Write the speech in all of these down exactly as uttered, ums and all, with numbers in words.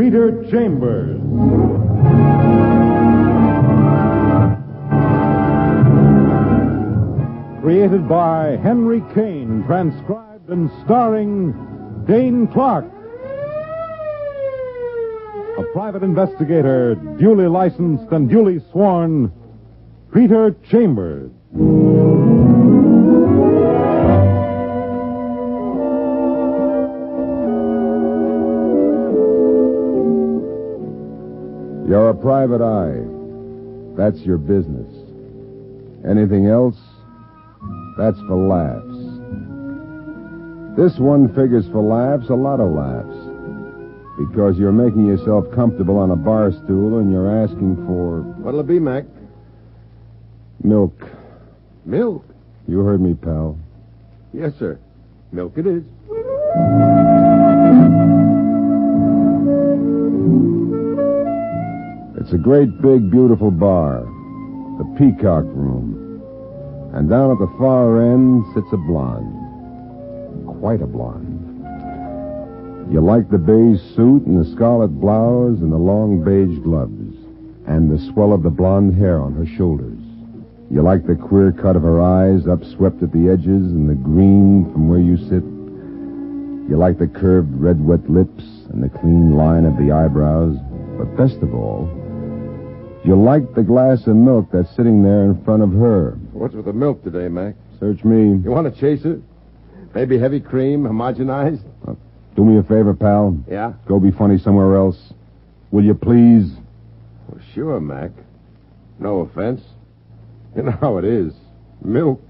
Peter Chambers. Created by Henry Kane, transcribed and starring Dane Clark. A private investigator, duly licensed and duly sworn, Peter Chambers. You're a private eye. That's your business. Anything else? That's for laughs. This one figures for laughs, a lot of laughs. Because you're making yourself comfortable on a bar stool and you're asking for... What'll it be, Mac? Milk. Milk? You heard me, pal. Yes, sir. Milk it is. It's a great, big, beautiful bar. The Peacock Room. And down at the far end sits a blonde. Quite a blonde. You like the beige suit and the scarlet blouse and the long beige gloves. And the swell of the blonde hair on her shoulders. You like the queer cut of her eyes, upswept at the edges, and the green from where you sit. You like the curved red wet lips and the clean line of the eyebrows. But best of all, you like the glass of milk that's sitting there in front of her. What's with the milk today, Mac? Search me. You want to chase it? Maybe heavy cream, homogenized? Uh, do me a favor, pal. Yeah? Go be funny somewhere else. Will you please? Well, sure, Mac. No offense. You know how it is. Milk.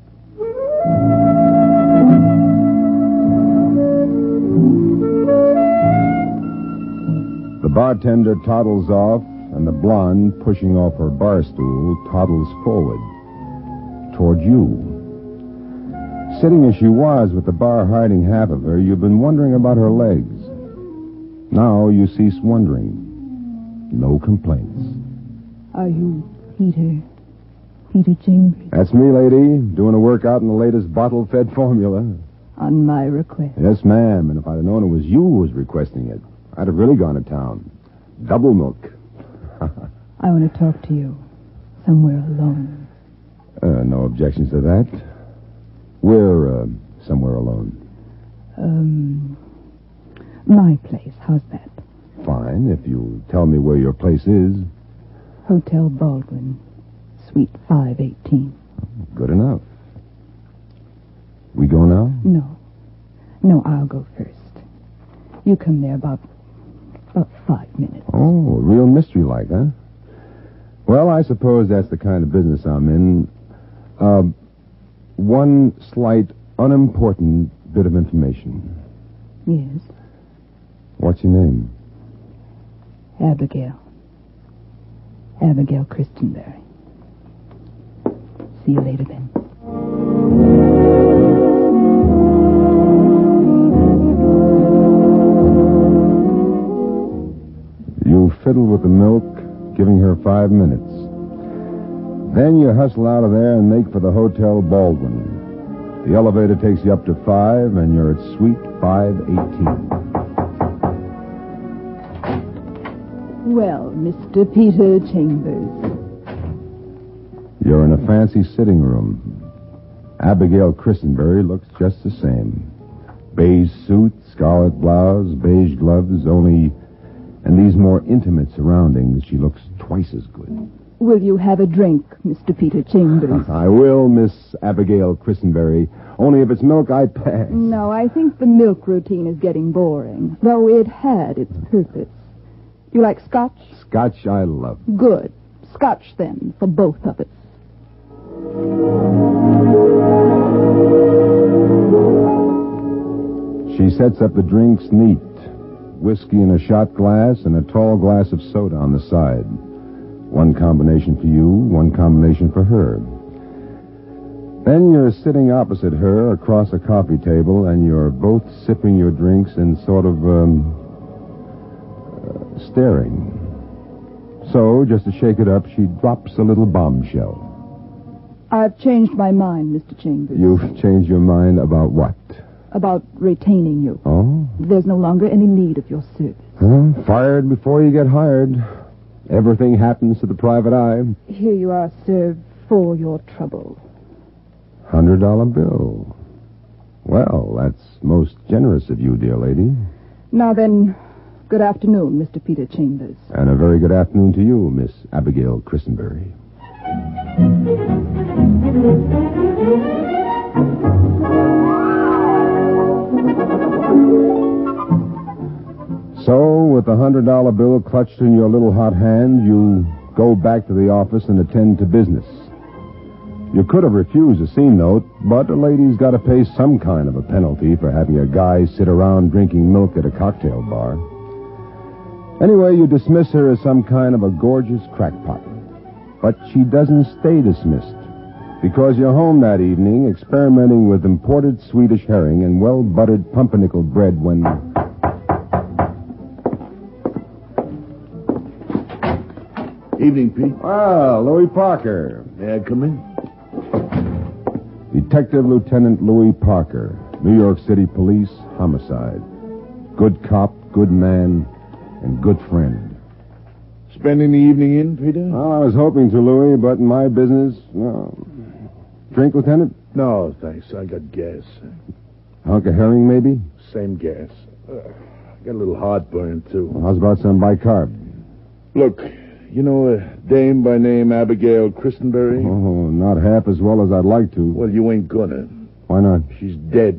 The bartender toddles off, and the blonde, pushing off her bar stool, toddles forward toward you. Sitting as she was with the bar hiding half of her, you've been wondering about her legs. Now you cease wondering. No complaints. Are you Peter? Peter Chambers? That's me, lady, doing a workout in the latest bottle-fed formula. On my request. Yes, ma'am, and if I'd have known it was you who was requesting it, I'd have really gone to town. Double milk. I want to talk to you. Somewhere alone. Uh, no objections to that. We're uh, somewhere alone. Um, my place. How's that? Fine, if you tell me where your place is. Hotel Baldwin, Suite five eighteen. Good enough. We go now? No. No, I'll go first. You come there about, about five minutes. Oh, real mystery-like, huh? Well, I suppose that's the kind of business I'm in. Uh, one slight, unimportant bit of information. Yes. What's your name? Abigail. Abigail Christenberry. See you later, then. You fiddle with the milk, giving her five minutes. Then you hustle out of there and make for the Hotel Baldwin. The elevator takes you up to five, and you're at Suite five eighteen. Well, Mister Peter Chambers. You're in a fancy sitting room. Abigail Christenberry looks just the same. Beige suit, scarlet blouse, beige gloves, only in these more intimate surroundings, she looks twice as good. Will you have a drink, Mister Peter Chambers? I will, Miss Abigail Christenberry. Only if it's milk, I pass. No, I think the milk routine is getting boring, though it had its purpose. You like scotch? Scotch I love. Good. Scotch, then, for both of us. She sets up the drinks neat. Whiskey in a shot glass and a tall glass of soda on the side. One combination for you, one combination for her. Then you're sitting opposite her across a coffee table, and you're both sipping your drinks and sort of, um, uh, staring. So, just to shake it up, she drops a little bombshell. I've changed my mind, Mister Chambers. You've changed your mind about what? About retaining you. Oh? There's no longer any need of your service. Well, fired before you get hired. Everything happens to the private eye. Here you are, sir, for your trouble. Hundred dollar bill. Well, that's most generous of you, dear lady. Now then, good afternoon, Mister Peter Chambers. And a very good afternoon to you, Miss Abigail Christenberry. So, with the hundred dollar bill clutched in your little hot hand, you go back to the office and attend to business. You could have refused a scene note, but a lady's got to pay some kind of a penalty for having a guy sit around drinking milk at a cocktail bar. Anyway, you dismiss her as some kind of a gorgeous crackpot. But she doesn't stay dismissed, because you're home that evening experimenting with imported Swedish herring and well-buttered pumpernickel bread when... Evening, Pete. Ah, Louis Parker. May I come in? Detective Lieutenant Louis Parker, New York City Police, homicide. Good cop, good man, and good friend. Spending the evening in, Peter? Well, I was hoping to, Louis, but in my business, no. Drink, Lieutenant? No, thanks. I got gas. Hunk of herring, maybe? Same gas. Uh, got a little heartburn, too. Well, how's about some bicarb? Look, you know a dame by name Abigail Christenberry? Oh, not half as well as I'd like to. Well, you ain't gonna. Why not? She's dead.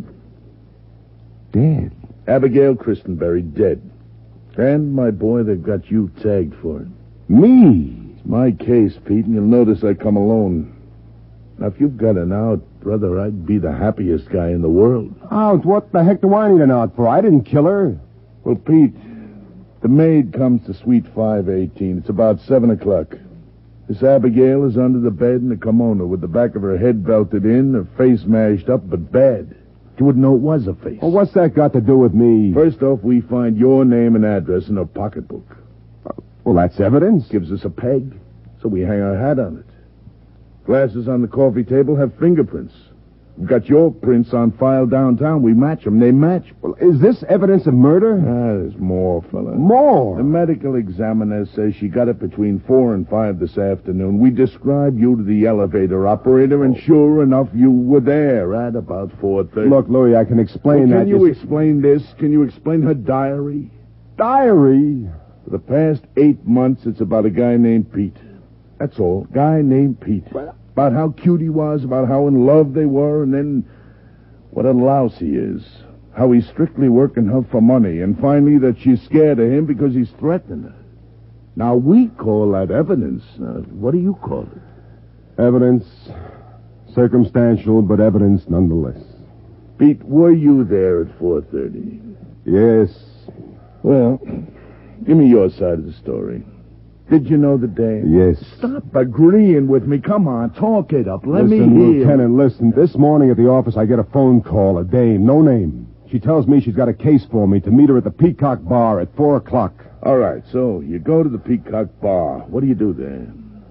Dead? Abigail Christenberry, dead. And, my boy, they've got you tagged for it. Me? It's my case, Pete, and you'll notice I come alone. Now, if you've got an out, brother, I'd be the happiest guy in the world. Out? What the heck do I need an out for? I didn't kill her. Well, Pete, the maid comes to Suite five eighteen. It's about seven o'clock. This Abigail is under the bed in a kimono with the back of her head belted in, her face mashed up, but bad. You wouldn't know it was a face. Well, what's that got to do with me? First off, we find your name and address in her pocketbook. Well, that's evidence. Gives us a peg, so we hang our hat on it. Glasses on the coffee table have fingerprints. We've got your prints on file downtown. We match them. They match. Well, is this evidence of murder? Ah, there's more, fella. More? The medical examiner says she got it between four and five this afternoon. We described you to the elevator operator, and sure enough, you were there at about four thirty. Look, Louis, I can explain well, that. Can you you explain this? Can you explain her diary? Diary? For the past eight months, it's about a guy named Pete. That's all. Guy named Pete. Well, about how cute he was, about how in love they were, and then what a louse he is. How he's strictly working her for money, and finally that she's scared of him because he's threatening her. Now, we call that evidence. Uh, what do you call it? Evidence. Circumstantial, but evidence nonetheless. Pete, were you there at four thirty? Yes. Well, give me your side of the story. Did you know the dame? Yes. Stop agreeing with me. Come on, talk it up. Let listen, me hear. Lieutenant, listen. This morning at the office, I get a phone call, a dame, no name. She tells me she's got a case for me to meet her at the Peacock Bar at four o'clock. All right, so you go to the Peacock Bar. What do you do there?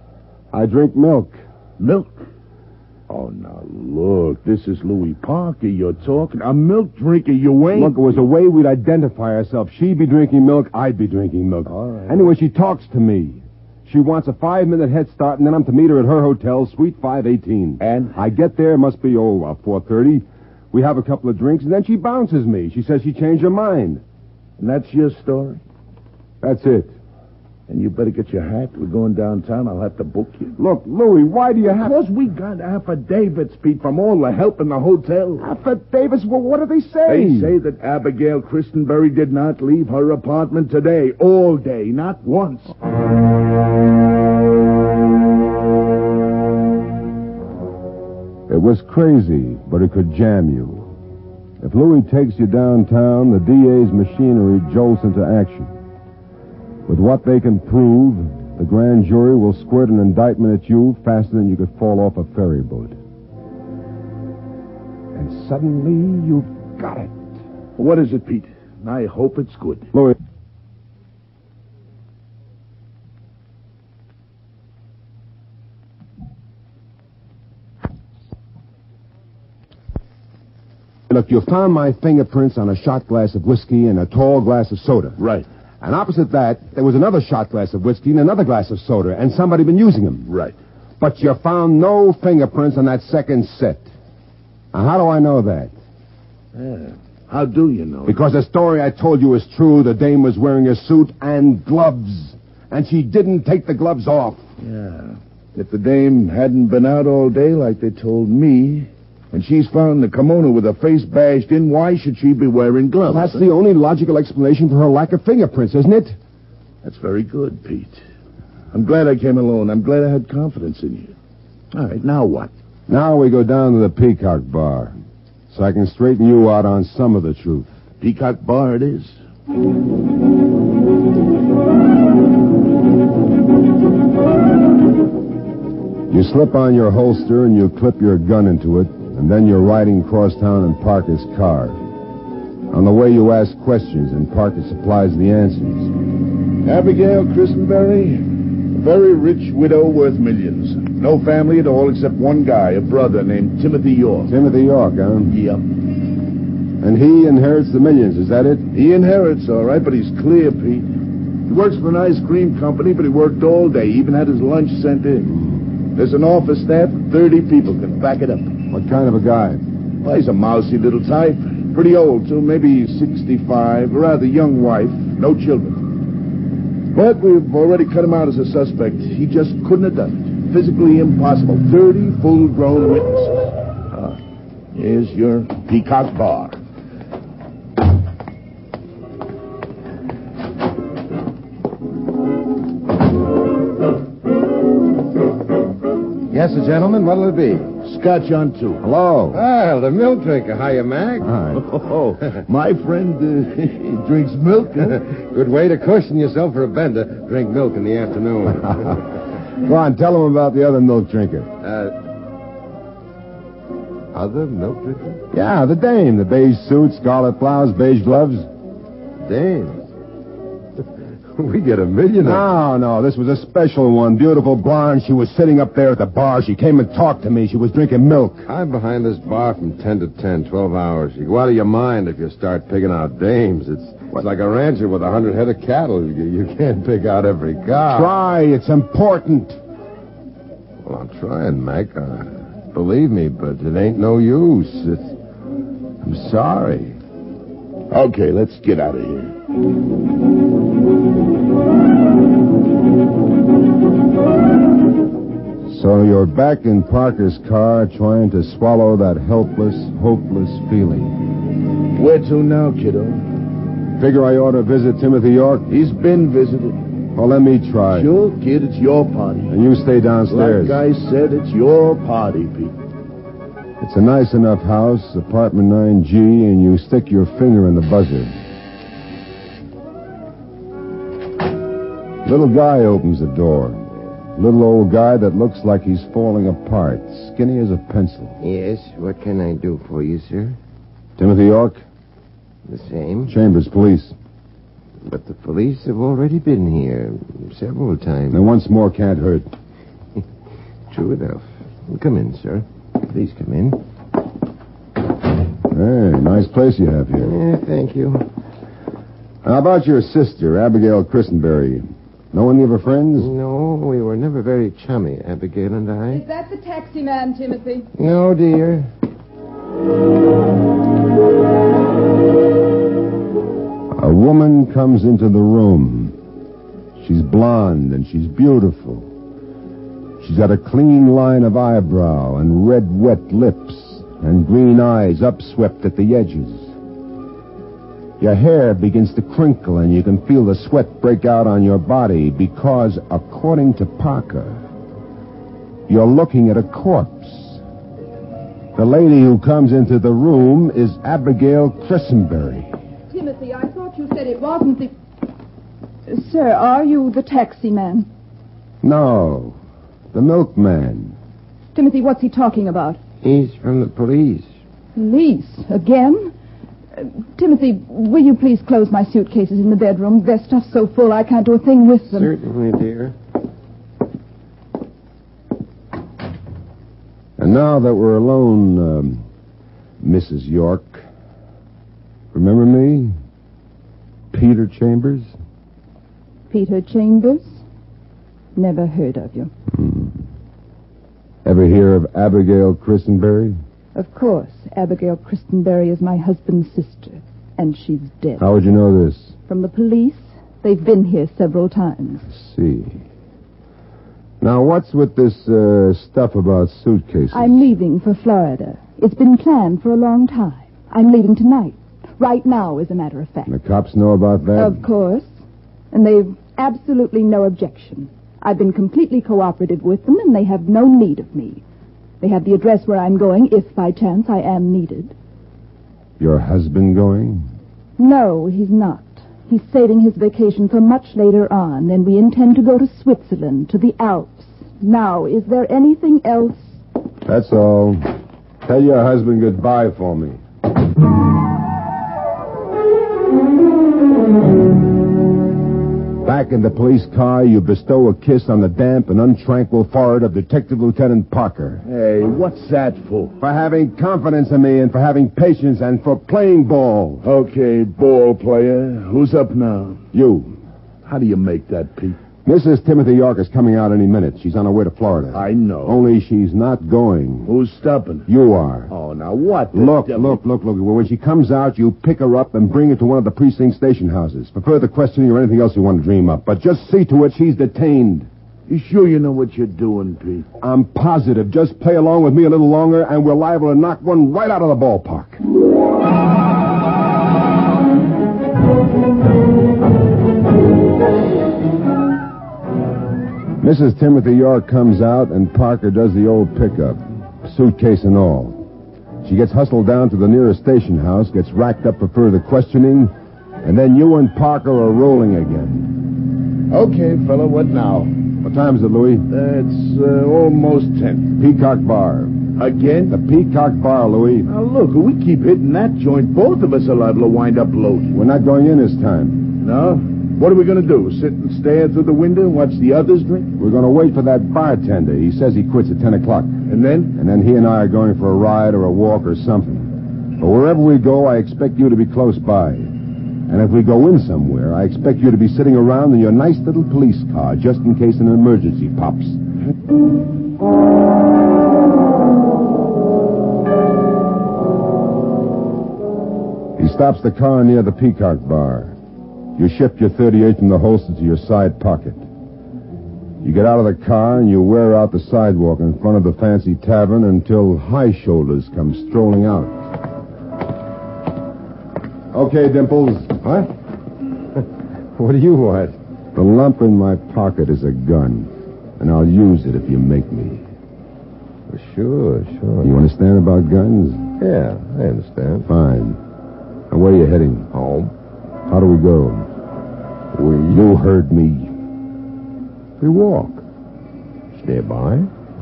I drink milk. Milk? Oh, now, look, this is Louis Parker you're talking. A milk drinker, you ain't. Look, it was a way we'd identify ourselves. She'd be drinking milk, I'd be drinking milk. All right. Anyway, she talks to me. She wants a five-minute head start, and then I'm to meet her at her hotel, Suite five eighteen. And? I get there, must be, oh, uh, four thirty. We have a couple of drinks, and then she bounces me. She says she changed her mind. And that's your story? That's it. And you better get your hat. We're going downtown. I'll have to book you. Look, Louis, why do you have... Because we got affidavits, Pete, from all the help in the hotel. Affidavits? Well, what do they say? They say that Abigail Christenberry did not leave her apartment today, all day, not once. It was crazy, but it could jam you. If Louis takes you downtown, the D A's machinery jolts into action. With what they can prove, the grand jury will squirt an indictment at you faster than you could fall off a ferry boat. And suddenly, you've got it. What is it, Pete? I hope it's good. Louis. Look, you found my fingerprints on a shot glass of whiskey and a tall glass of soda. Right. And opposite that, there was another shot glass of whiskey and another glass of soda, and somebody been using them. Right. But you found no fingerprints on that second set. Now, how do I know that? Yeah. How do you know? Because the story I told you is true. The dame was wearing a suit and gloves, and she didn't take the gloves off. Yeah. If the dame hadn't been out all day like they told me, and she's found the kimono with her face bashed in, why should she be wearing gloves? That's the only logical explanation for her lack of fingerprints, isn't it? That's very good, Pete. I'm glad I came alone. I'm glad I had confidence in you. All right, now what? Now we go down to the Peacock Bar, so I can straighten you out on some of the truth. Peacock Bar it is. You slip on your holster and you clip your gun into it, and then you're riding across town in Parker's car. On the way, you ask questions, and Parker supplies the answers. Abigail Christenberry, a very rich widow worth millions. No family at all except one guy, a brother named Timothy York. Timothy York, huh? Yep. And he inherits the millions, is that it? He inherits, all right, but he's clear, Pete. He works for an ice cream company, but he worked all day. He even had his lunch sent in. There's an office staff of thirty people can back it up. What kind of a guy? Well, he's a mousy little type. Pretty old, too. Maybe sixty-five. A rather young wife. No children. But we've already cut him out as a suspect. He just couldn't have done it. Physically impossible. Thirty full-grown witnesses. Ah, here's your Peacock Bar. Yes, sir, gentlemen. What'll it be? Scotch on two. Hello. Well, the milk drinker. Hiya, Mac. Hi. Oh, my friend uh, drinks milk, huh? Good way to cushion yourself for a bender. Drink milk in the afternoon. Go on, tell him about the other milk drinker. uh, other milk drinker? Yeah, the dame. The beige suit, scarlet blouse, beige gloves. Dames. We get a million. No, no, this was a special one. Beautiful blonde. She was sitting up there at the bar. She came and talked to me. She was drinking milk. I'm behind this bar from ten to ten, twelve hours. You go out of your mind if you start picking out dames. It's, it's like a rancher with a hundred head of cattle. You, you can't pick out every cow. Try. It's important. Well, I'm trying, Mac. Uh, believe me, but it ain't no use. It's, I'm sorry. Okay, let's get out of here. So you're back in Parker's car trying to swallow that helpless, hopeless feeling. Where to now, kiddo? Figure I ought to visit Timothy York? He's been visited. Well, let me try. Sure, kid, it's your party. And you stay downstairs. Like I said, it's your party, Pete. It's a nice enough house, apartment nine G, and you stick your finger in the buzzer. Little guy opens the door. Little old guy that looks like he's falling apart, skinny as a pencil. Yes, what can I do for you, sir? Timothy York? The same. Chambers Police. But the police have already been here several times. And once more can't hurt. True enough. Come in, sir. Please come in. Hey, nice place you have here. Yeah, thank you. How about your sister, Abigail Christenberry? Know any of her friends? No, we were never very chummy, Abigail and I. Is that the taxi man, Timothy? No, dear. A woman comes into the room. She's blonde and she's beautiful. She's got a clean line of eyebrow and red, wet lips and green eyes upswept at the edges. Your hair begins to crinkle and you can feel the sweat break out on your body because, according to Parker, you're looking at a corpse. The lady who comes into the room is Abigail Christenberry. Timothy, I thought you said it wasn't the... Sir, are you the taxi man? No, the milkman. Timothy, what's he talking about? He's from the police. Police? Again? Uh, Timothy, will you please close my suitcases in the bedroom? Their stuff's so full I can't do a thing with them. Certainly, dear. And now that we're alone, um, Missus York, remember me? Peter Chambers? Peter Chambers? Never heard of you. Hmm. Ever hear of Abigail Christenberry? Of course. Abigail Christenberry is my husband's sister, and she's dead. How would you know this? From the police. They've been here several times. I see. Now, what's with this uh, stuff about suitcases? I'm leaving for Florida. It's been planned for a long time. I'm leaving tonight. Right now, as a matter of fact. And the cops know about that? Of course. And they've absolutely no objection. I've been completely cooperative with them, and they have no need of me. They have the address where I'm going, if by chance I am needed. Your husband going? No, he's not. He's saving his vacation for much later on, and we intend to go to Switzerland, to the Alps. Now, is there anything else? That's all. Tell your husband goodbye for me. Back in the police car, you bestow a kiss on the damp and untranquil forehead of Detective Lieutenant Parker. Hey, what's that for? For having confidence in me and for having patience and for playing ball. Okay, ball player. Who's up now? You. How do you make that, Pete? Missus Timothy York is coming out any minute. She's on her way to Florida. I know. Only she's not going. Who's stopping her? You are. Oh, now what? the Look, devil- look, look, look. When she comes out, you pick her up and bring her to one of the precinct station houses for further questioning or anything else you want to dream up. But just see to it she's detained. You sure you know what you're doing, Pete? I'm positive. Just play along with me a little longer, and we're liable to knock one right out of the ballpark. Missus Timothy York comes out, and Parker does the old pickup, suitcase and all. She gets hustled down to the nearest station house, gets racked up for further questioning, and then you and Parker are rolling again. Okay, fella, what now? What time is it, Louis? It's uh, almost ten. Peacock Bar. Again? The Peacock Bar, Louis. Now, look, if we keep hitting that joint, both of us are liable to wind up loaded. We're not going in this time. No? What are we going to do? Sit and stare through the window and watch the others drink? We're going to wait for that bartender. He says he quits at ten o'clock. And then? And then he and I are going for a ride or a walk or something. But wherever we go, I expect you to be close by. And if we go in somewhere, I expect you to be sitting around in your nice little police car just in case an emergency pops. He stops the car near the Peacock Bar. You shift your thirty-eight from the holster to your side pocket. You get out of the car and you wear out the sidewalk in front of the fancy tavern until High Shoulders come strolling out. Okay, Dimples. What? What do you want? The lump in my pocket is a gun, and I'll use it if you make me. Well, sure, sure. You understand about guns? Yeah, I understand. Fine. Now, where are you heading? Home. How do we go? We... You heard me. We walk. Stay by.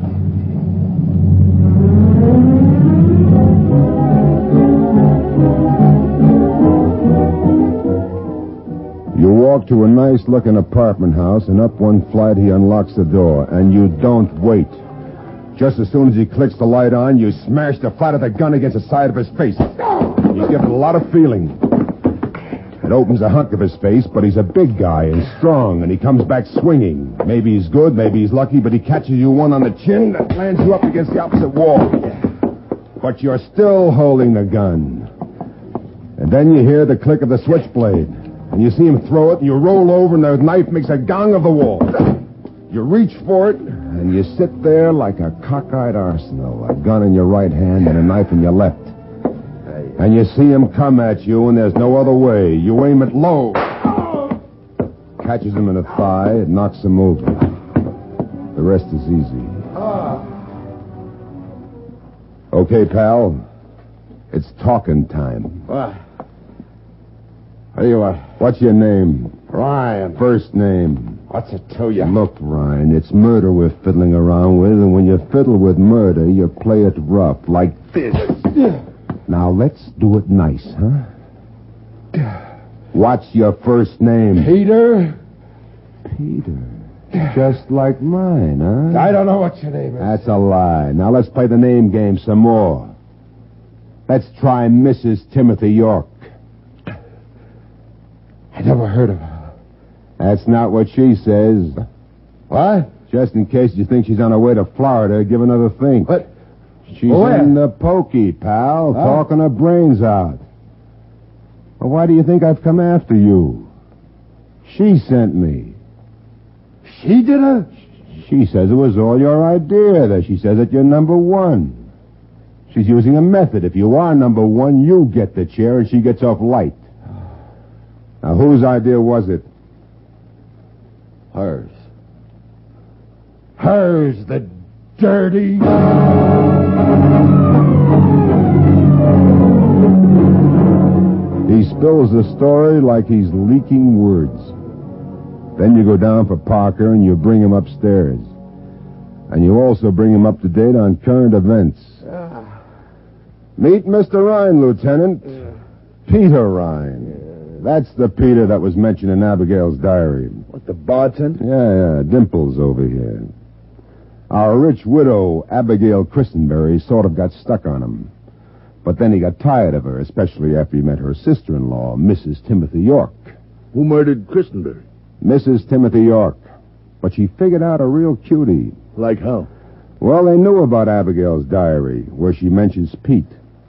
You walk to a nice-looking apartment house, and up one flight he unlocks the door, and you don't wait. Just as soon as he clicks the light on, you smash the flat of the gun against the side of his face. You give it a lot of feeling. It opens a hunk of his face, but he's a big guy and strong, and he comes back swinging. Maybe he's good, maybe he's lucky, but he catches you one on the chin that lands you up against the opposite wall. But you're still holding the gun. And then you hear the click of the switchblade, and you see him throw it, and you roll over, and the knife makes a gong of the wall. You reach for it, and you sit there like a cockeyed arsenal, a gun in your right hand and a knife in your left. And you see him come at you, and there's no other way. You aim it low. Catches him in the thigh. It knocks him over. The rest is easy. Okay, pal. It's talking time. What? What do you want? What's your name? Ryan. First name. What's it to you? Look, Ryan, it's murder we're fiddling around with, and when you fiddle with murder, you play it rough, like this. Now, let's do it nice, huh? What's your first name? Peter? Peter. Just like mine, huh? I don't know what your name is. That's a lie. Now, let's play the name game some more. Let's try Missus Timothy York. I never heard of her. That's not what she says. What? Just in case you think she's on her way to Florida, give another think. What? She's Where? in the pokey, pal, Huh? talking her brains out. Well, why do you think I've come after you? She sent me. She did it? She says it was all your idea, that she says that you're number one. She's using a method. If you are number one, you get the chair and she gets off light. Now, whose idea was it? Hers. Hers, the dirty... He spills the story like he's leaking words. Then you go down for Parker and you bring him upstairs. And you also bring him up to date on current events. Ah. Meet Mister Rhine, Lieutenant. Yeah. Peter Rhine. Yeah. That's the Peter that was mentioned in Abigail's diary. What, the bartender? Yeah, yeah, Dimples over here. Our rich widow, Abigail Christenberry, sort of got stuck on him. But then he got tired of her, especially after he met her sister-in-law, Missus Timothy York. Who murdered Christenberry? Missus Timothy York. But she figured out a real cutie. Like how? Well, they knew about Abigail's diary, where she mentions Pete.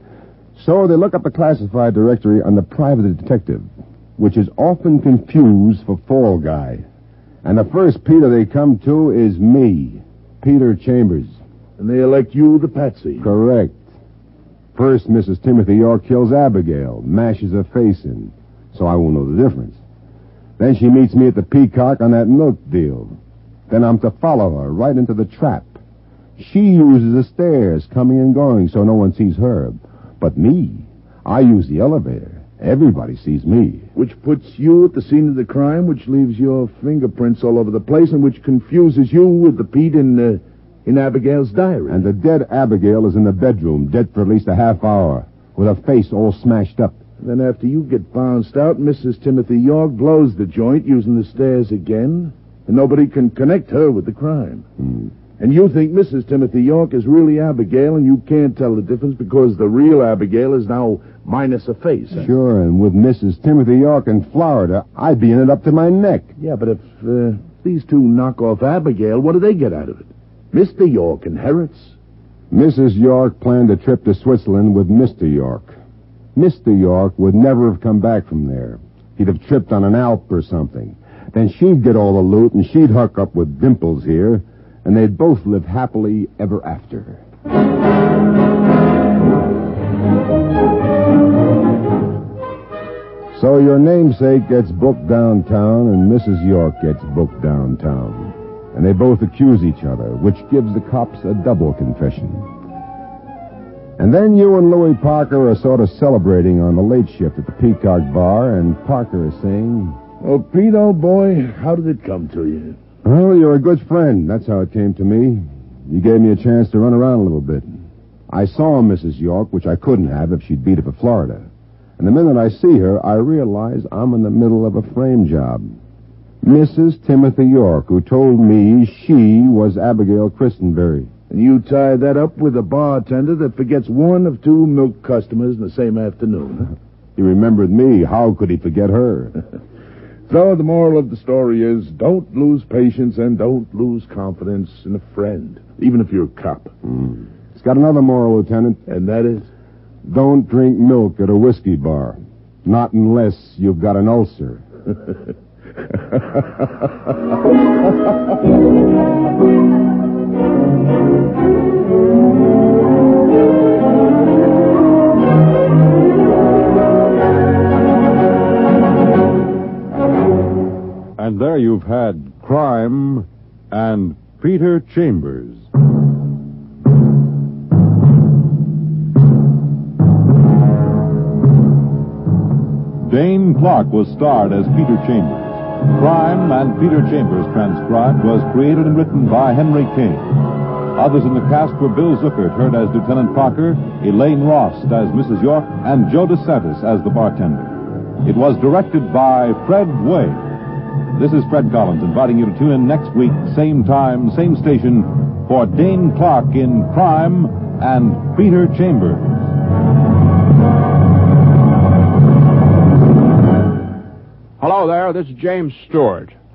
So they look up the classified directory on the private detective, which is often confused for Fall Guy. And the first Peter they come to is me, Peter Chambers. And they elect you the patsy. Correct. First, Missus Timothy York kills Abigail, mashes her face in, so I won't know the difference. Then she meets me at the Peacock on that milk deal. Then I'm to follow her right into the trap. She uses the stairs coming and going so no one sees her. But me, I use the elevator. Everybody sees me. Which puts you at the scene of the crime, which leaves your fingerprints all over the place, and which confuses you with the Pete in, uh, in Abigail's diary. And the dead Abigail is in the bedroom, dead for at least a half hour, with her face all smashed up. Then after you get bounced out, Missus Timothy York blows the joint using the stairs again, and nobody can connect her with the crime. Hmm. And you think Missus Timothy York is really Abigail, and you can't tell the difference because the real Abigail is now minus a face. Huh? Sure, and with Missus Timothy York in Florida, I'd be in it up to my neck. Yeah, but if uh, these two knock off Abigail, what do they get out of it? Mister York inherits. Missus York planned a trip to Switzerland with Mister York. Mister York would never have come back from there. He'd have tripped on an Alp or something. Then she'd get all the loot, and she'd hook up with Dimples here, and they'd both live happily ever after. So your namesake gets booked downtown, and Missus York gets booked downtown. And they both accuse each other, which gives the cops a double confession. And then you and Louis Parker are sort of celebrating on the late shift at the Peacock Bar, and Parker is saying, Oh, Pete, old boy, how did it come to you? "Well, you're a good friend. That's how it came to me. You gave me a chance to run around a little bit. I saw Missus York, which I couldn't have if she'd beat it for Florida. And the minute I see her, I realize I'm in the middle of a frame job. Missus Timothy York, who told me she was Abigail Christenberry. And you tie that up with a bartender that forgets one of two milk customers in the same afternoon, huh? He remembered me. How could he forget her? So the moral of the story is, don't lose patience and don't lose confidence in a friend, even if you're a cop. Mm. It's got another moral, Lieutenant. And that is? Don't drink milk at a whiskey bar. Not unless you've got an ulcer. And there you've had Crime and Peter Chambers. Dane Clark was starred as Peter Chambers. Crime and Peter Chambers transcribed was created and written by Henry Kane. Others in the cast were Bill Zuckert, heard as Lieutenant Parker, Elaine Ross as Missus York, and Joe DeSantis as the bartender. It was directed by Fred Way. This is Fred Collins inviting you to tune in next week, same time, same station, for Dane Clark in Crime and Peter Chambers. Hello there, this is James Stewart.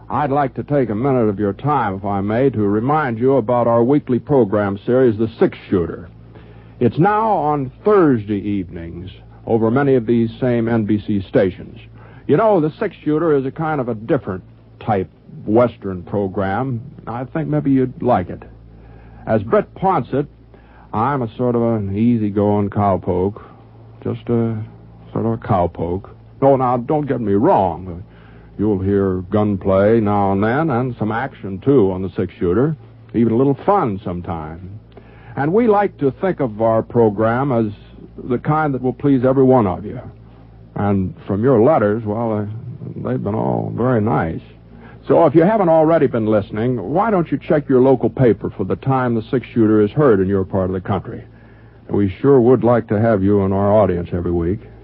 I'd like to take a minute of your time, if I may, to remind you about our weekly program series, The Six Shooter. It's now on Thursday evenings over many of these same N B C stations. You know, The Six Shooter is a kind of a different type Western program. I think maybe you'd like it. As Britt Ponsett, I'm a sort of an easygoing cowpoke. Just a sort of a cowpoke. No, now, don't get me wrong. You'll hear gunplay now and then, and some action, too, on The Six Shooter. Even a little fun sometime. And we like to think of our program as the kind that will please every one of you. And from your letters, well, uh, they've been all very nice. So if you haven't already been listening, why don't you check your local paper for the time The Six Shooter is heard in your part of the country? We sure would like to have you in our audience every week.